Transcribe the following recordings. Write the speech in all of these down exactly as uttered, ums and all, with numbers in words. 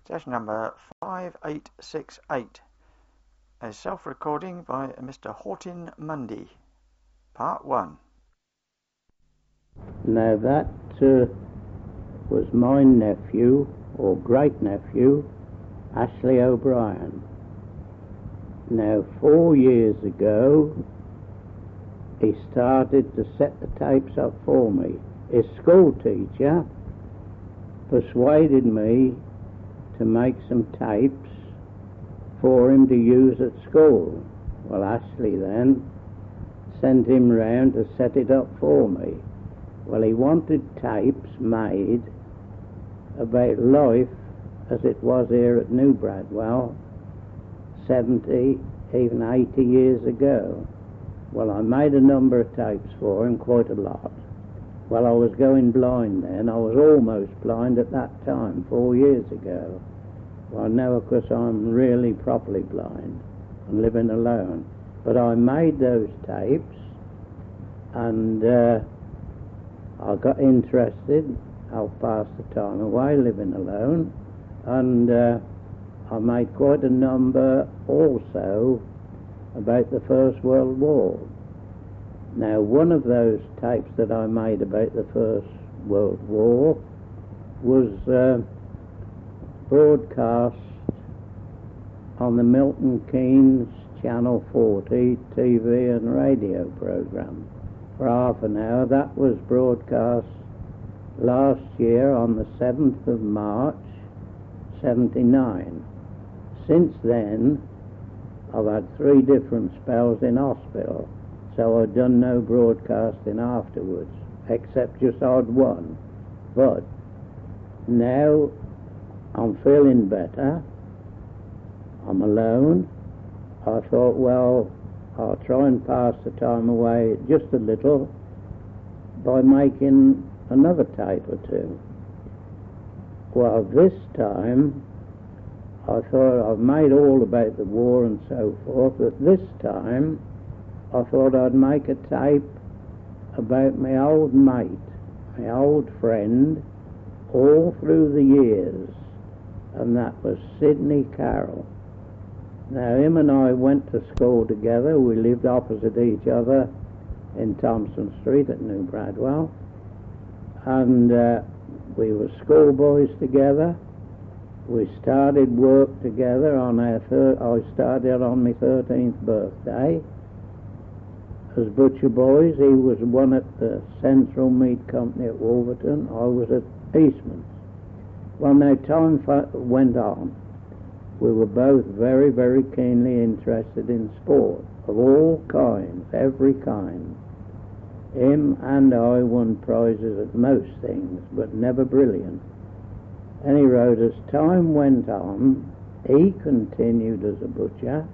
Session number five eight six eight. A self-recording by Mister Hortin Mundy. Part one. Now that uh, was my nephew, or great-nephew, Ashley O'Brien. Now, four years ago, he started to set the tapes up for me. His school teacher persuaded me to make some tapes for him to use at school. Well, Ashley then sent him round to set it up for me. Well, he wanted tapes made about life as it was here at New Bradwell seventy, even eighty years ago. Well, I made a number of tapes for him, quite a lot. Well, I was going blind then. I was almost blind at that time, four years ago. Well, now, of course, I'm really properly blind and living alone. But I made those tapes, and uh, I got interested. I'll pass the time away living alone, and uh, I made quite a number also about the First World War. Now, one of those tapes that I made about the First World War was uh, broadcast on the Milton Keynes Channel forty T V and radio program for half an hour. That was broadcast last year on the seventh of March, seventy-nine. Since then, I've had three different spells in hospital, so I've done no broadcasting afterwards, except just odd one. But now I'm feeling better. I'm alone. I thought, well, I'll try and pass the time away just a little by making another tape or two. Well, this time I thought I've made all about the war and so forth, but this time I thought I'd make a tape about my old mate, my old friend, all through the years, and that was Sidney Carroll. Now, him and I went to school together. We lived opposite each other in Thompson Street at New Bradwell, and uh, we were schoolboys together. We started work together on our third. I started on my thirteenth birthday as butcher boys. He was one at the Central Meat Company at Wolverton. I was at Eastman's. Well, now time went on. We were both very, very keenly interested in sport of all kinds, every kind. Him and I won prizes at most things, but never brilliant. Any road, as time went on, he continued as a butcher.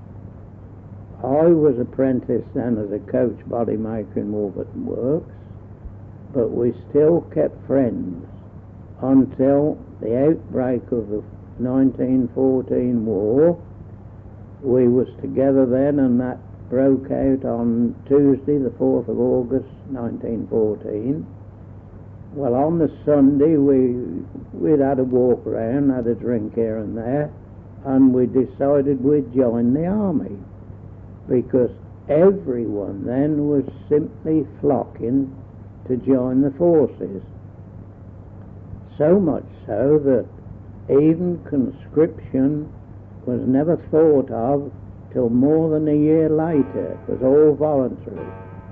I was apprenticed then as a coach bodymaker in Wolverton Works, but we still kept friends until the outbreak of the nineteen fourteen war. We was together then, and that broke out on Tuesday, the fourth of August, nineteen fourteen. Well, on the Sunday, we, we'd had a walk around, had a drink here and there, and we decided we'd join the army, because everyone then was simply flocking to join the forces. So much so that even conscription was never thought of till more than a year later. It was all voluntary.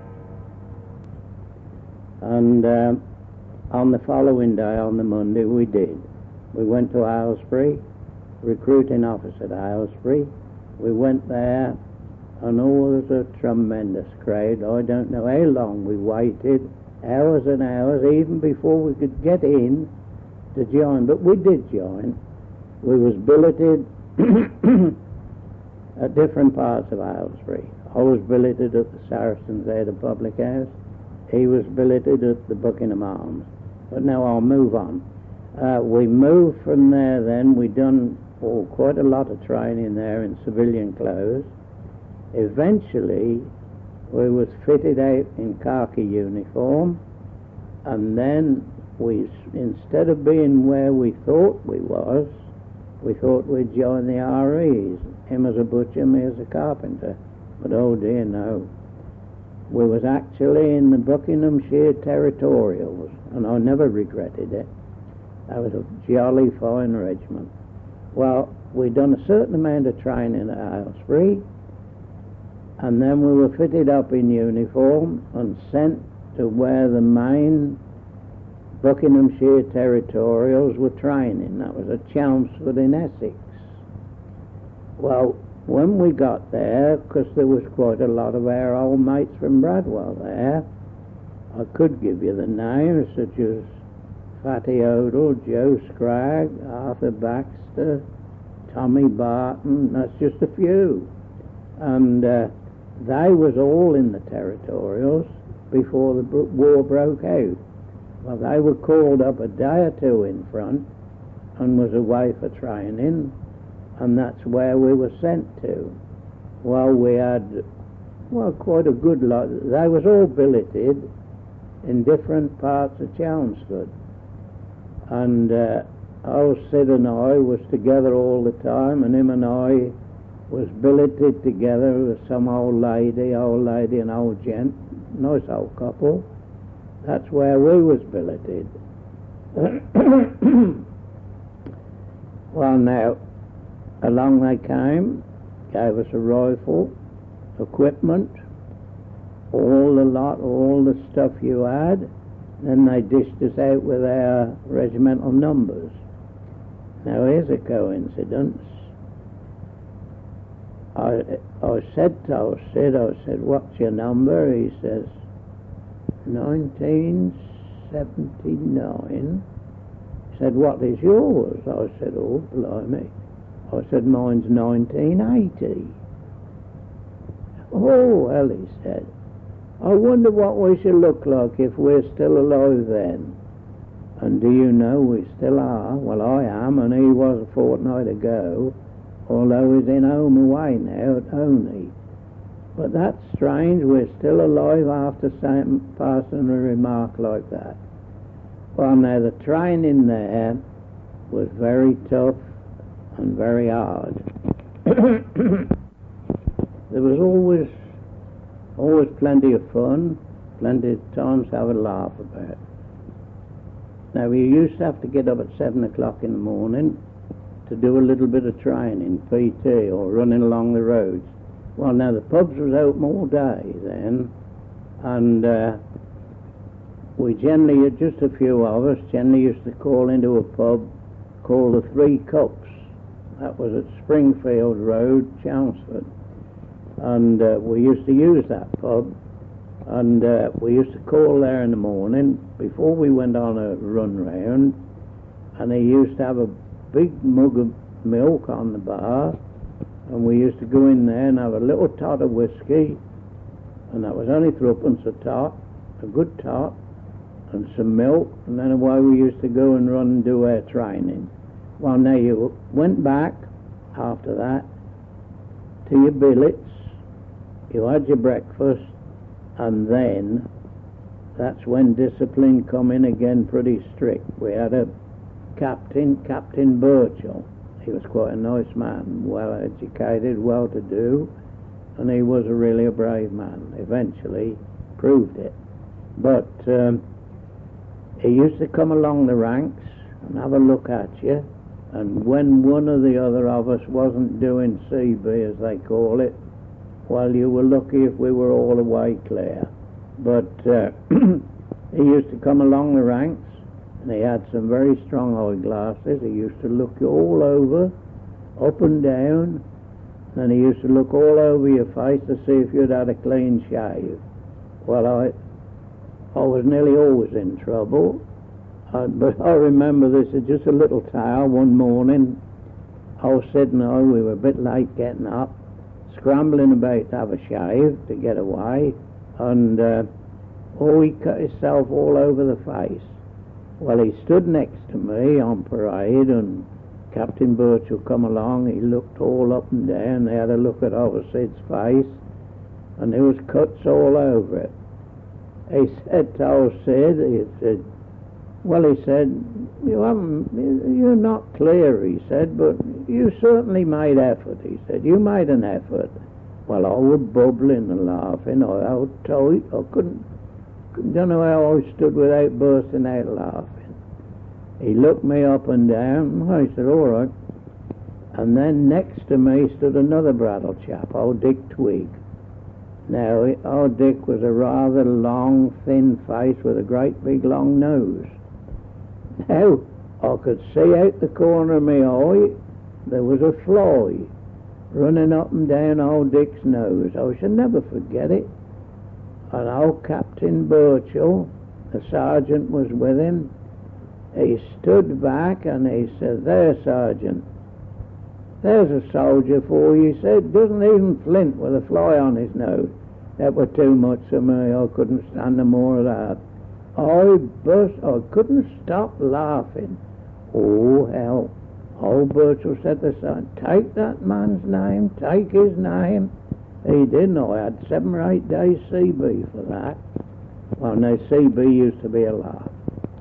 And um, on the following day, on the Monday, we did. We went to Aylesbury, recruiting office at Aylesbury. We went there, and oh, there was a tremendous crowd. I don't know how long we waited, hours and hours, even before we could get in to join. But we did join. We was billeted at different parts of Aylesbury. I was billeted at the Saracen's Head, a public house. He was billeted at the Buckingham Arms. But now I'll move on. Uh, we moved from there then. We done oh, quite a lot of training there in civilian clothes. Eventually, we was fitted out in khaki uniform, and then we, instead of being where we thought we was, we thought we'd join the R Es, him as a butcher, me as a carpenter. But oh dear no. We was actually in the Buckinghamshire Territorials, and I never regretted it. That was a jolly fine regiment. Well, we'd done a certain amount of training at Aylesbury, and then we were fitted up in uniform and sent to where the main Buckinghamshire Territorials were training. That was at Chelmsford in Essex. Well, when we got there, because there was quite a lot of our old mates from Bradwell there, I could give you the names, such as Fatty Odell, Joe Scragg, Arthur Baxter, Tommy Barton. That's just a few. And uh, they was all in the Territorials before the war broke out. Well, they were called up a day or two in front and was away for training, and that's where we were sent to. Well, we had, well, quite a good lot. They was all billeted in different parts of Chelmsford. And uh, old Sid and I was together all the time, and him and I was billeted together with some old lady, old lady and old gent, nice old couple. That's where we was billeted. Well, now, along they came, gave us a rifle, equipment, all the lot, all the stuff you had. Then they dished us out with our regimental numbers. Now, here's a coincidence. I, I said to old Sid, I said, what's your number? He says, nineteen seventy-nine. He said, what is yours? I said, oh, blimey. I said, mine's nineteen eighty. Oh, well, he said, I wonder what we shall look like if we're still alive then. And do you know we still are? Well, I am, and he was a fortnight ago, although he's in home away now at Oney. But that's strange, we're still alive after saying, passing a remark like that. Well, now, the training there was very tough and very hard. There was always, always plenty of fun, plenty of times to have a laugh about. Now, we used to have to get up at seven o'clock in the morning to do a little bit of training, P T, or running along the roads. Well, now, the pubs was open all day then, and uh, we generally, just a few of us, generally used to call into a pub called the Three Cups. That was at Springfield Road, Chelmsford. And uh, we used to use that pub, and uh, we used to call there in the morning before we went on a run round, and they used to have a big mug of milk on the bar, and we used to go in there and have a little tot of whiskey, and that was only threepence a tot, a good tot, and some milk, and then away we used to go and run and do our training. Well, now, you went back after that to your billets, you had your breakfast, and then that's when discipline come in again pretty strict. We had a captain, Captain Burchell. He was quite a nice man, well educated, well to do, and he was a really a brave man. Eventually proved it. But um, he used to come along the ranks and have a look at you, and when one or the other of us wasn't doing C B, as they call it, well, you were lucky if we were all away clear. But uh, he used to come along the ranks, and he had some very strong eyeglasses. He used to look you all over, up and down, and he used to look all over your face to see if you'd had a clean shave. Well, I, I was nearly always in trouble, uh, but I remember this is just a little tale. One morning, I was sitting there, we were a bit late getting up, scrambling about to have a shave to get away, and uh, oh, he cut himself all over the face. Well, he stood next to me on parade, and Captain Burchell come along. He looked all up and down. They had a look at our Sid's face, and there was cuts all over it. He said to old Sid, he said, Well, he said, you haven't, you're not clear, he said, but you certainly made effort, he said. You made an effort. Well, I was bubbling and laughing. I held tight. I couldn't, don't know how I stood without bursting out laughing. He looked me up and down. I said, all right. And then next to me stood another Brattle chap, old Dick Twig. Now, old Dick was a rather long, thin face with a great big long nose. Now, I could see out the corner of my eye there was a fly running up and down old Dick's nose. I shall never forget it. And old Captain Burchell, the sergeant, was with him. He stood back and he said, there, Sergeant, there's a soldier for you, he said. Doesn't even flint with a fly on his nose. That was too much for me. I couldn't stand no more of that. I burst, I couldn't stop laughing. Oh, hell. Old Burchell said to son, take that man's name, take his name. He didn't. I had seven or eight days C B for that. Well, no, C B used to be a laugh.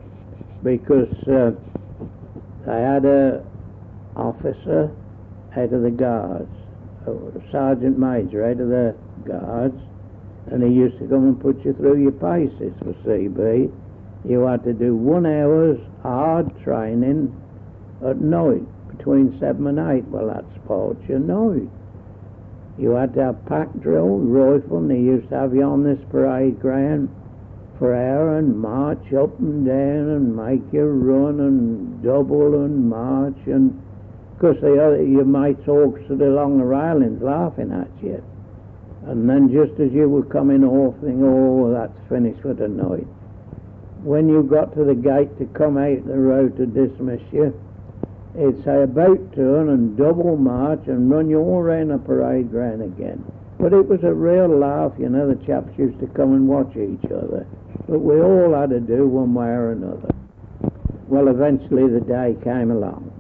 Because uh, they had a officer out of the guards, a sergeant major out of the guards, and he used to come and put you through your paces for C B. You had to do one hour's hard training at night, between seven and eight. Well, that spoiled your night. You had to have pack drill, rifle, and they used to have you on this parade ground for an hour and march up and down and make you run and double and march. And of course, the other, your mates all stood along the railings laughing at you. And then just as you were coming off, thinking, oh, that's finished for the night. When you got to the gate to come out the road to dismiss you, it'd say about turn and double march and run you all round the parade ground again. But it was a real laugh, you know. The chaps used to come and watch each other. But we all had to do one way or another. Well, eventually the day came along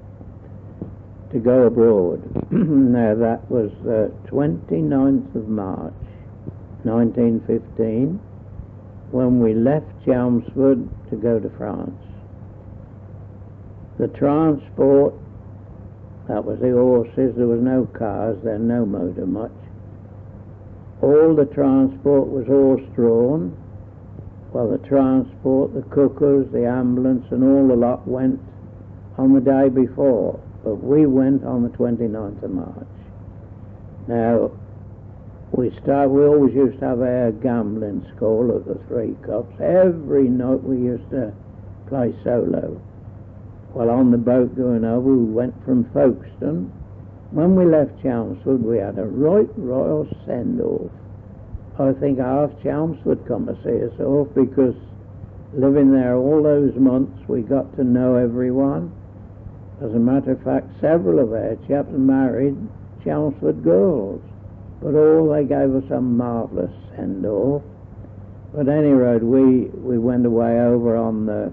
to go abroad. Now that was the twenty-ninth of March, nineteen fifteen, when we left Chelmsford to go to France. The transport, that was the horses, there was no cars then, no motor much. All the transport was horse-drawn. Well, the transport, the cookers, the ambulance and all the lot went on the day before, but we went on the twenty-ninth of March. Now, we start, we always used to have our gambling school at the Three Cups. Every night we used to play solo. Well, on the boat going over, we went from Folkestone. When we left Chelmsford, we had a right royal send-off. I think half Chelmsford come to see us off, because living there all those months, we got to know everyone. As a matter of fact, several of our chaps married Chelmsford girls, but all they gave us a marvellous send-off. But at any rate, we, we went away over on the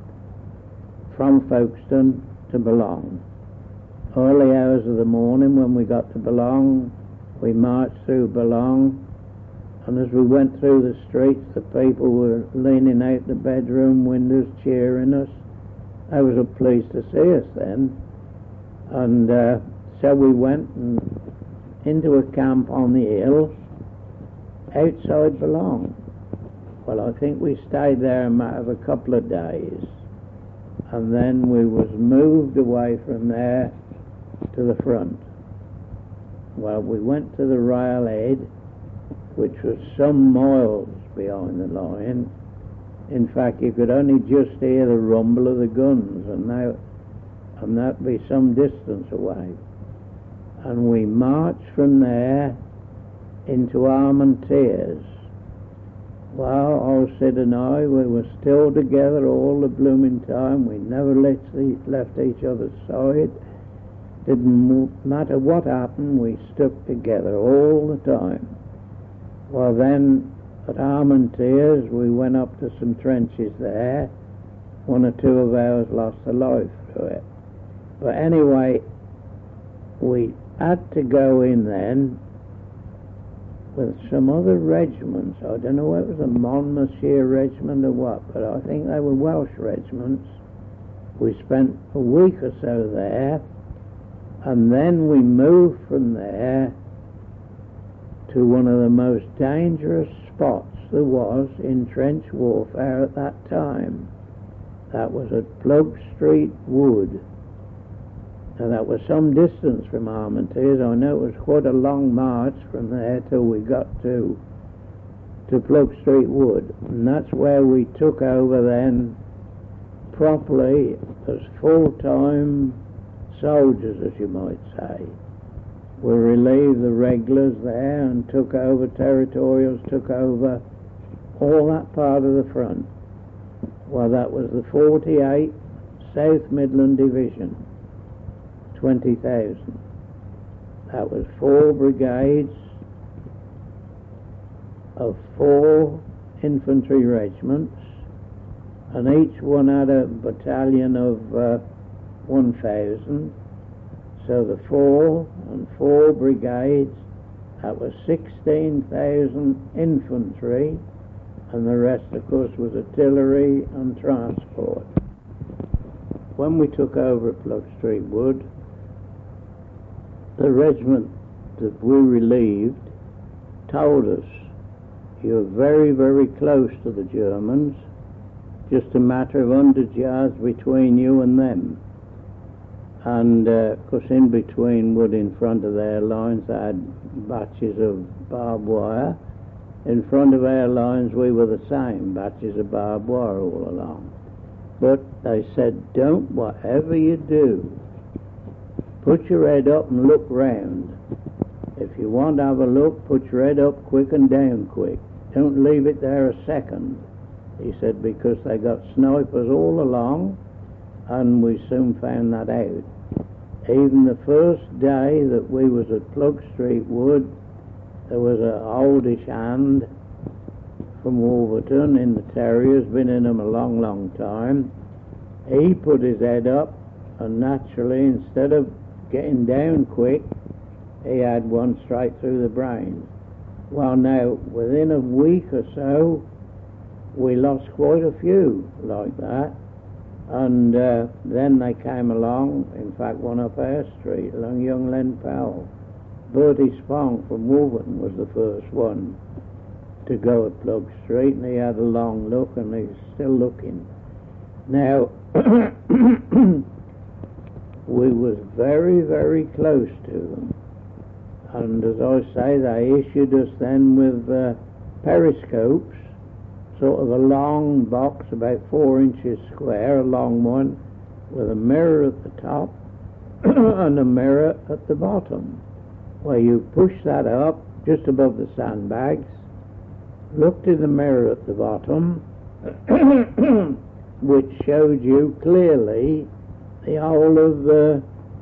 from Folkestone to Boulogne. Early hours of the morning, when we got to Boulogne, we marched through Boulogne, and as we went through the streets, the people were leaning out the bedroom windows cheering us. They was pleased to see us then. And uh, so we went and into a camp on the hill outside Boulogne. Well, I think we stayed there a matter of a couple of days, and then we was moved away from there to the front. Well, we went to the railhead, which was some miles behind the line. In fact, you could only just hear the rumble of the guns, and that and that'd be some distance away. And we marched from there into Armentières. Well, old Sid and I, we were still together all the blooming time. We never left, left each other's side. Didn't matter what happened, we stuck together all the time. Well, then at Armentières, we went up to some trenches there. One or two of ours lost their life through it. But anyway, we had to go in then. with some other regiments. I don't know whether it was a Monmouthshire regiment or what, but I think they were Welsh regiments. We spent a week or so there, and then we moved from there to one of the most dangerous spots there was in trench warfare at that time. That was at Plug Street Wood. Now that was some distance from Armentières. I know it was quite a long march from there till we got to to Plug Street Wood, and that's where we took over then properly as full-time soldiers, as you might say. We relieved the regulars there and took over territorials, took over all that part of the front. Well, that was the forty-eighth South Midland Division, twenty thousand. That was four brigades of four infantry regiments, and each one had a battalion of uh, one thousand. So the four and four brigades, that was sixteen thousand infantry, and the rest, of course, was artillery and transport. When we took over at Plug Street Wood, the regiment that we relieved told us, "You're very, very close to the Germans, just a matter of hundred yards between you and them." And uh, of course, in between Wood, in front of their lines, they had batches of barbed wire. In front of our lines, we were the same, batches of barbed wire all along. But they said, "Don't, whatever you do, put your head up and look round. If you want to have a look, put your head up quick and down quick. Don't leave it there a second." He said, because they got snipers all along, and we soon found that out. Even the first day that we was at Plug Street Wood, there was a oldish hand from Wolverton in the Terriers, been in them a long, long time. He put his head up, and naturally, instead of getting down quick, he had one straight through the brain. Well, now, within a week or so, we lost quite a few like that. And uh, then they came along, in fact one up our street, along young Len Powell. Bertie Spong from Wolverton was the first one to go at Plug Street, and he had a long look, and he's still looking. Now, we was very, very close to them. And as I say, they issued us then with uh, periscopes, sort of a long box about four inches square, a long one, with a mirror at the top and a mirror at the bottom, where you push that up just above the sandbags, looked in the mirror at the bottom, which showed you clearly the whole of the,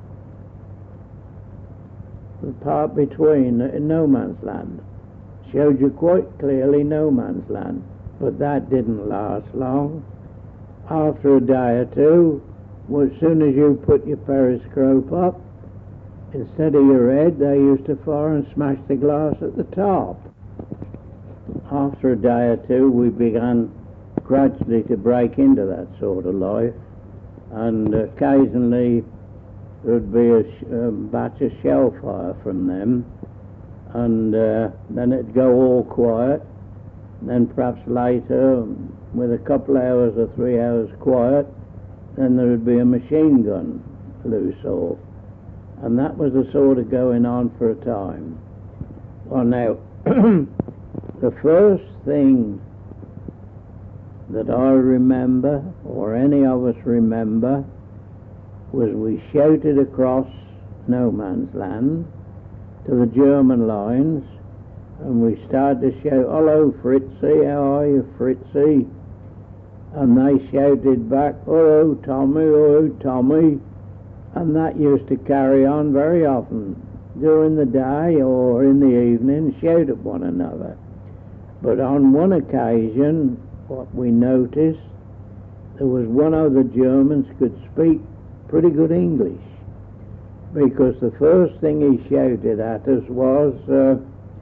the part between, in no man's land. Showed you quite clearly no man's land. But that didn't last long. After a day or two, as soon as you put your periscope up, instead of your head, they used to fire and smash the glass at the top. After a day or two, we began gradually to break into that sort of life, and occasionally there'd be a, sh- a batch of shell fire from them, and uh, then it'd go all quiet. Then perhaps later, with a couple hours or three hours quiet, then there would be a machine gun loose off. And that was the sort of going on for a time. Well, now, the first thing that I remember, or any of us remember, was we shouted across no man's land to the German lines, and we started to shout, "Hello, Fritzy, how are you, Fritzy?" And they shouted back, "Hello, Tommy, hello, Tommy." And that used to carry on very often. During the day or in the evening, shout at one another. But on one occasion, what we noticed, there was one of the Germans could speak pretty good English, because the first thing he shouted at us was, uh,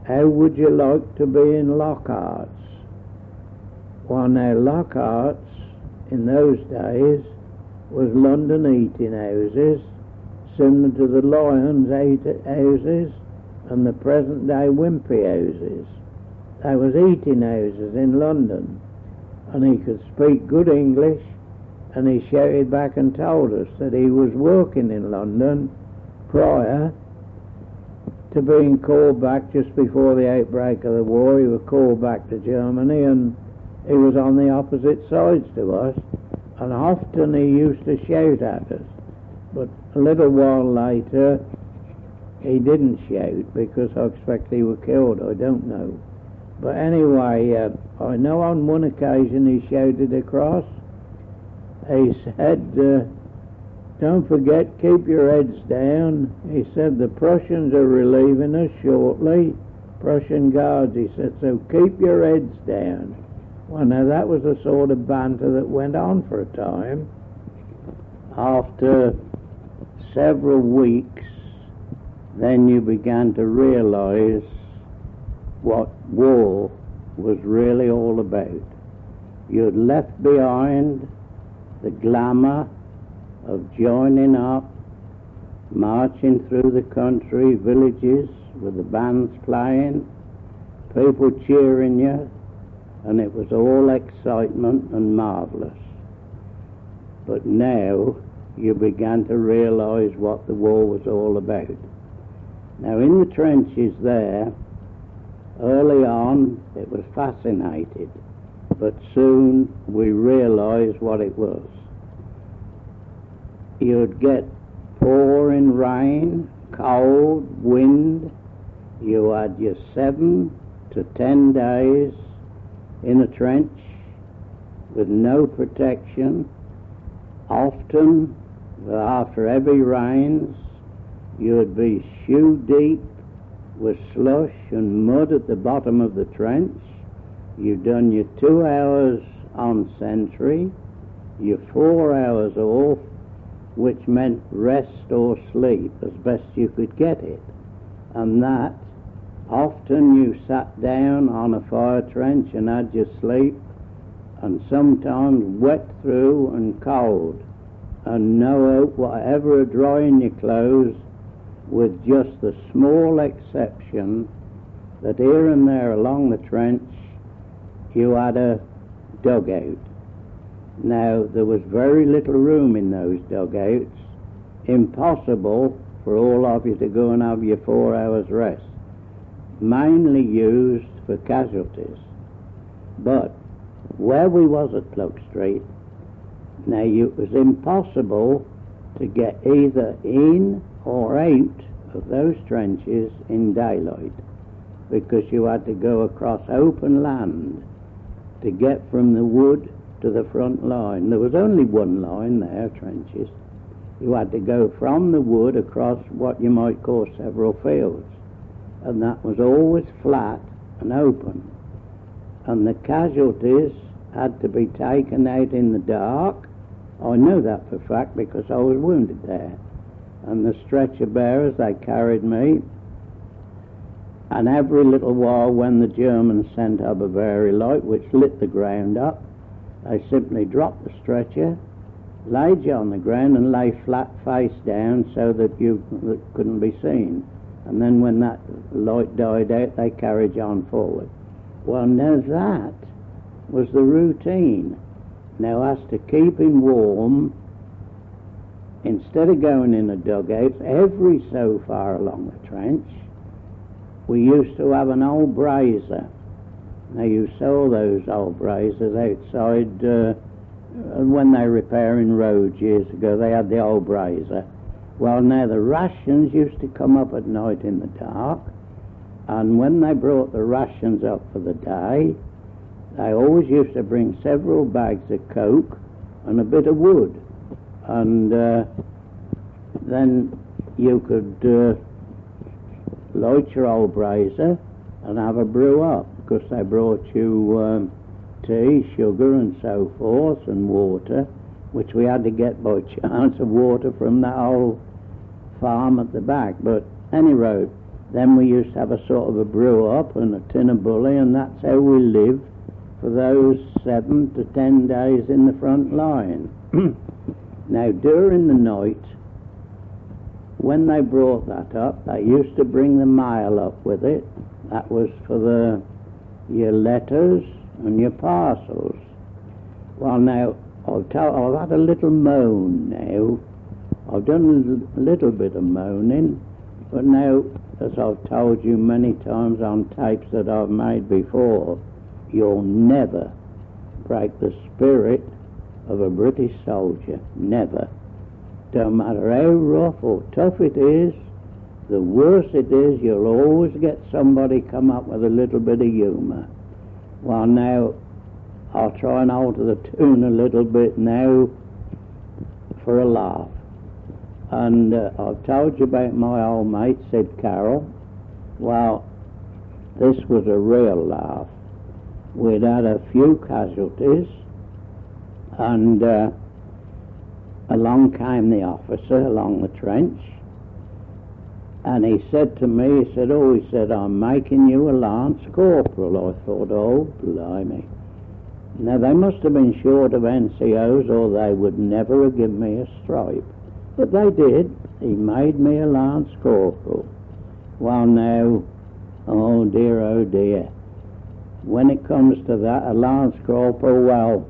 how would you like to be in Lockhart's? Well, now, Lockhart's in those days was London eating houses, similar to the Lions eat houses and the present day Wimpy houses. They was eating houses in London, and he could speak good English, and he shouted back and told us that he was working in London prior to being called back just before the outbreak of the war. He was called back to Germany, and he was on the opposite sides to us, and often he used to shout at us. But a little while later, he didn't shout, because I expect he was killed, I don't know. But anyway, uh, I know on one occasion he shouted across, he said, uh, don't forget, keep your heads down. He said, the Prussians are relieving us shortly, Prussian guards, he said, so keep your heads down. Well, now that was the sort of banter that went on for a time. After several weeks, then you began to realize what war was really all about. You'd left behind the glamour of joining up, marching through the country, villages with the bands playing, people cheering you, and it was all excitement and marvellous. But now you began to realise what the war was all about. Now, in the trenches there, early on it was fascinated, but soon we realised what it was. You'd get pouring rain, cold, wind. You had your seven to ten days in a trench with no protection. Often, after heavy rains, you would be shoe deep with slush and mud at the bottom of the trench. You'd done your two hours on sentry, your four hours off, which meant rest or sleep as best you could get it. And that, often you sat down on a fire trench and had your sleep, and sometimes wet through and cold, and no hope whatever of drying your clothes, with just the small exception that here and there along the trench you had a dugout. Now, there was very little room in those dugouts, impossible for all of you to go and have your four hours rest, mainly used for casualties. But where we was at Plug Street, now it was impossible to get either in or out of those trenches in daylight, because you had to go across open land to get from the wood to the front line. There was only one line there, trenches. You had to go from the wood across what you might call several fields, and that was always flat and open, and the casualties had to be taken out in the dark. I know that for a fact because I was wounded there, and the stretcher bearers, they carried me, and every little while when the Germans sent up a Bavaria light which lit the ground up, they simply dropped the stretcher, laid you on the ground and lay flat face down so that you couldn't be seen. And then when that light died out, they carried you on forward. Well, now that was the routine. Now, as to keeping warm, instead of going in the dugouts, every so far along the trench, we used to have an old brazier. Now, you saw those old braziers outside, uh, when they were repairing roads years ago, they had the old brazier. Well, now, the rations used to come up at night in the dark, and when they brought the rations up for the day, they always used to bring several bags of coke and a bit of wood, and uh, then you could uh, light your old brazier and have a brew up, because they brought you um, tea, sugar and so forth, and water, which we had to get by chance of water from that old farm at the back. But any road, then we used to have a sort of a brew up and a tin of bully, and that's how we lived for those seven to ten days in the front line. Now, during the night, when they brought that up, they used to bring the mail up with it. That was for the your letters and your parcels. Well, now, I've, told, I've had a little moan now. I've done a little bit of moaning, but now, as I've told you many times on tapes that I've made before, you'll never break the spirit of a British soldier. Never. Don't matter how rough or tough it is, the worse it is, you'll always get somebody come up with a little bit of humour. Well, now, I'll try and alter the tune a little bit now for a laugh. And uh, I've told you about my old mate, Sid Carroll. Well, this was a real laugh. We'd had a few casualties, and uh, along came the officer along the trench, and he said to me, he said, oh, he said, I'm making you a lance corporal. I thought, oh, blimey. Now, they must have been short of N C Os, or they would never have given me a stripe. But they did. He made me a lance corporal. Well, now, oh dear, oh dear. When it comes to that, a lance corporal, well,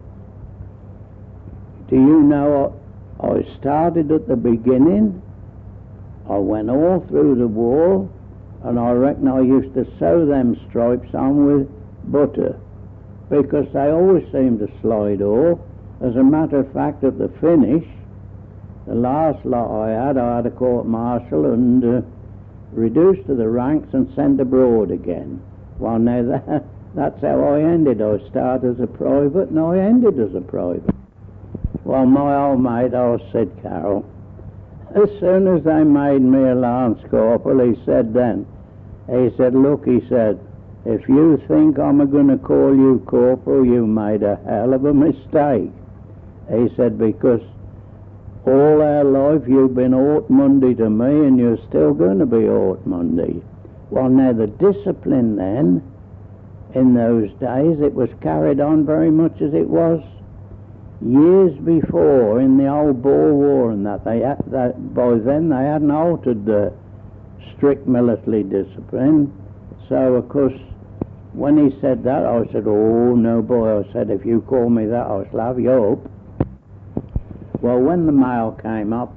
do you know, I started at the beginning, I went all through the war, and I reckon I used to sew them stripes on with butter, because they always seemed to slide off. As a matter of fact, at the finish, the last lot I had, I had a court-martial and uh, reduced to the ranks and sent abroad again. Well, now that, that's how I ended. I started as a private and I ended as a private. Well, my old mate, old Sid Carroll, as soon as they made me a lance corporal, he said then, he said, look, he said, if you think I'm going to call you corporal, you made a hell of a mistake. He said, because all our life you've been Ort Mundy to me, and you're still going to be Ort Mundy. Well, now, the discipline then, in those days, it was carried on very much as it was years before in the old Boer War, and that they had, that by then they hadn't altered the strict military discipline. So, of course, when he said that, I said, oh, no, boy, I said, if you call me that, I shall have you up. Well, when the mail came up,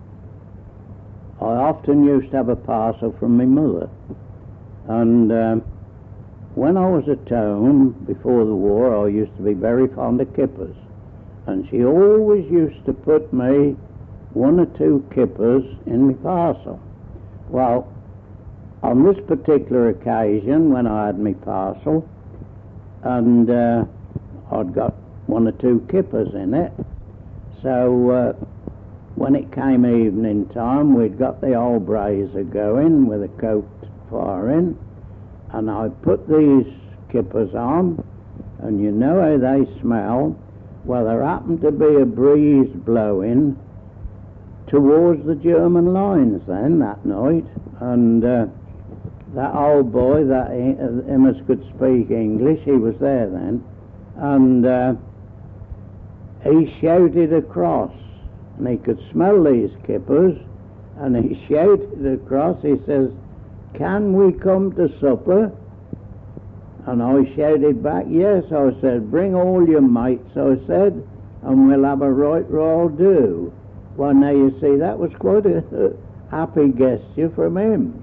I often used to have a parcel from my mother. And um, when I was at home, before the war, I used to be very fond of kippers. And she always used to put me one or two kippers in my parcel. Well, on this particular occasion, when I had my parcel, and uh, I'd got one or two kippers in it, so uh, when it came evening time, we'd got the old brazier going with a coked fire in, and I put these kippers on, and you know how they smell. Well, there happened to be a breeze blowing towards the German lines then that night, and uh, that old boy, that him as could speak English, he was there then, and uh, he shouted across, and he could smell these kippers, and he shouted across, he says, can we come to supper? And I shouted back, yes. I said, bring all your mates, I said, and we'll have a right royal do. Well, now you see, that was quite a, a happy gesture from him.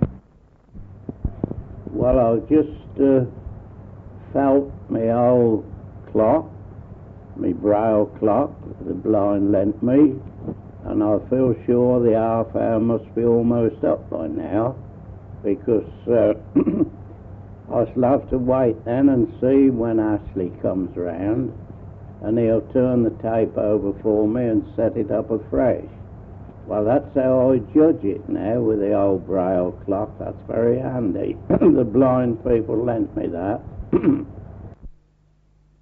Well, I just uh, felt my old clock, my braille clock, the blind lent me, and I feel sure the half hour must be almost up by now, because uh, I shall have to wait then and see when Ashley comes round, and he'll turn the tape over for me and set it up afresh. Well, that's how I judge it now with the old braille clock. That's very handy. The blind people lent me that.